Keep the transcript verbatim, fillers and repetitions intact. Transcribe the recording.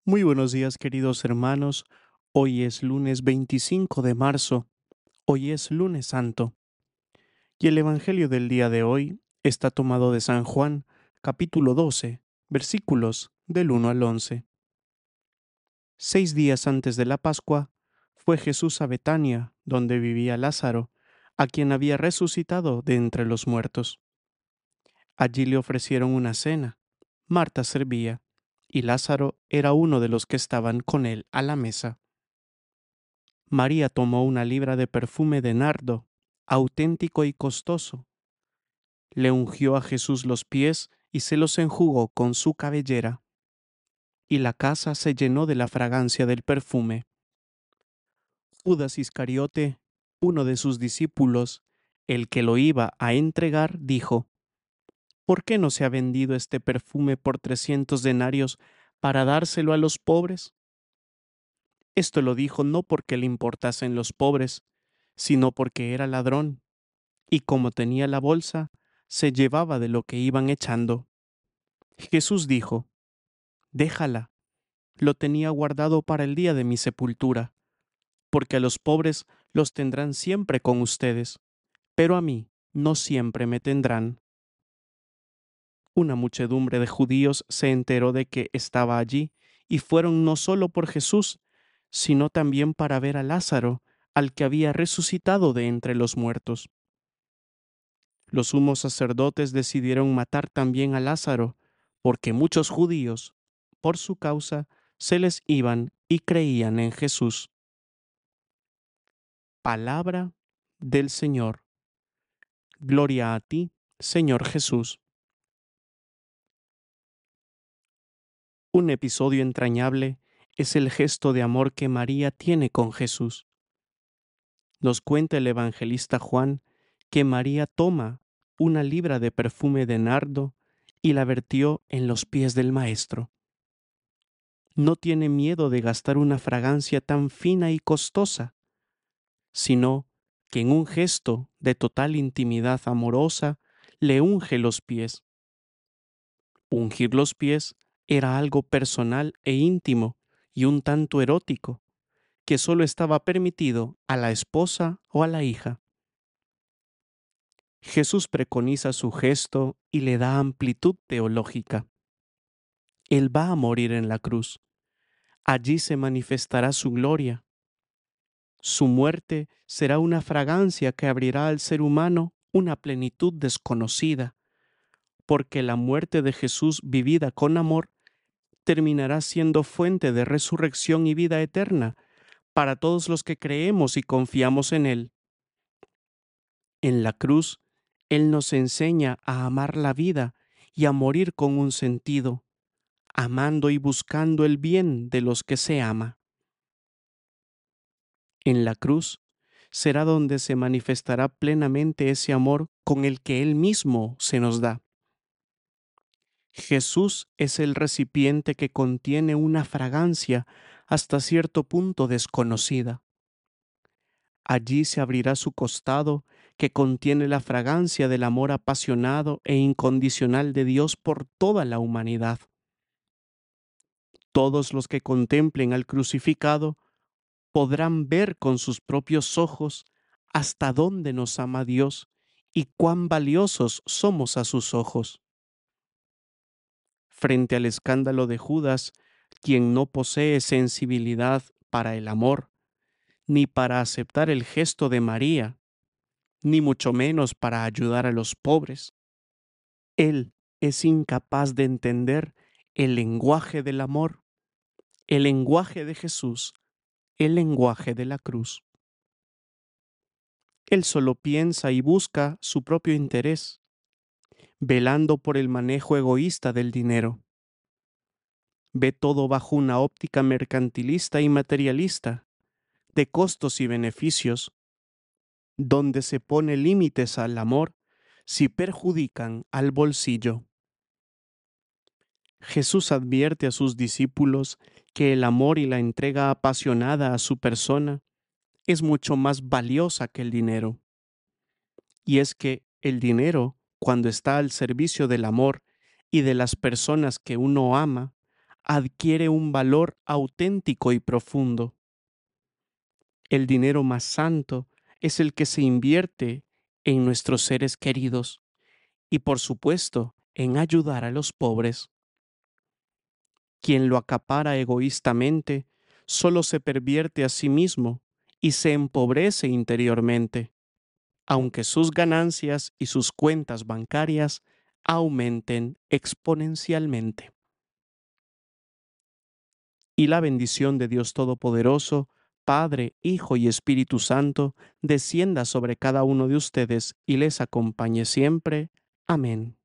Muy buenos días, queridos hermanos. Hoy es lunes veinticinco de marzo. Hoy es lunes santo. Y el Evangelio del día de hoy está tomado de San Juan, capítulo doce, versículos del uno al once. Seis días antes de la Pascua, fue Jesús a Betania, donde vivía Lázaro, a quien había resucitado de entre los muertos. Allí le ofrecieron una cena. Marta servía, y Lázaro era uno de los que estaban con él a la mesa. María tomó una libra de perfume de nardo, auténtico y costoso. Le ungió a Jesús los pies y se los enjugó con su cabellera, y la casa se llenó de la fragancia del perfume. Judas Iscariote, uno de sus discípulos, el que lo iba a entregar, dijo: ¿Por qué no se ha vendido este perfume por trescientos denarios para dárselo a los pobres? Esto lo dijo no porque le importasen los pobres, sino porque era ladrón, y como tenía la bolsa, se llevaba de lo que iban echando. Jesús dijo: Déjala, lo tenía guardado para el día de mi sepultura, porque a los pobres los tendrán siempre con ustedes, pero a mí no siempre me tendrán. Una muchedumbre de judíos se enteró de que estaba allí, y fueron no solo por Jesús, sino también para ver a Lázaro, al que había resucitado de entre los muertos. Los sumos sacerdotes decidieron matar también a Lázaro, porque muchos judíos, por su causa, se les iban y creían en Jesús. Palabra del Señor. Gloria a ti, Señor Jesús. Un episodio entrañable es el gesto de amor que María tiene con Jesús. Nos cuenta el evangelista Juan que María toma una libra de perfume de nardo y la vertió en los pies del Maestro. No tiene miedo de gastar una fragancia tan fina y costosa, sino que en un gesto de total intimidad amorosa le unge los pies. Ungir los pies era algo personal e íntimo y un tanto erótico, que solo estaba permitido a la esposa o a la hija. Jesús preconiza su gesto y le da amplitud teológica. Él va a morir en la cruz. Allí se manifestará su gloria. Su muerte será una fragancia que abrirá al ser humano una plenitud desconocida, porque la muerte de Jesús vivida con amor terminará siendo fuente de resurrección y vida eterna para todos los que creemos y confiamos en Él. En la cruz, Él nos enseña a amar la vida y a morir con un sentido, amando y buscando el bien de los que se ama. En la cruz será donde se manifestará plenamente ese amor con el que Él mismo se nos da. Jesús es el recipiente que contiene una fragancia hasta cierto punto desconocida. Allí se abrirá su costado que contiene la fragancia del amor apasionado e incondicional de Dios por toda la humanidad. Todos los que contemplen al crucificado podrán ver con sus propios ojos hasta dónde nos ama Dios y cuán valiosos somos a sus ojos. Frente al escándalo de Judas, quien no posee sensibilidad para el amor, ni para aceptar el gesto de María, ni mucho menos para ayudar a los pobres. Él es incapaz de entender el lenguaje del amor, el lenguaje de Jesús, el lenguaje de la cruz. Él solo piensa y busca su propio interés, velando por el manejo egoísta del dinero. Ve todo bajo una óptica mercantilista y materialista, de costos y beneficios, donde se pone límites al amor si perjudican al bolsillo. Jesús advierte a sus discípulos que el amor y la entrega apasionada a su persona es mucho más valiosa que el dinero. Y es que el dinero, cuando está al servicio del amor y de las personas que uno ama, adquiere un valor auténtico y profundo. El dinero más santo es el que se invierte en nuestros seres queridos y, por supuesto, en ayudar a los pobres. Quien lo acapara egoístamente solo se pervierte a sí mismo y se empobrece interiormente, aunque sus ganancias y sus cuentas bancarias aumenten exponencialmente. Y la bendición de Dios Todopoderoso, Padre, Hijo y Espíritu Santo, descienda sobre cada uno de ustedes y les acompañe siempre. Amén.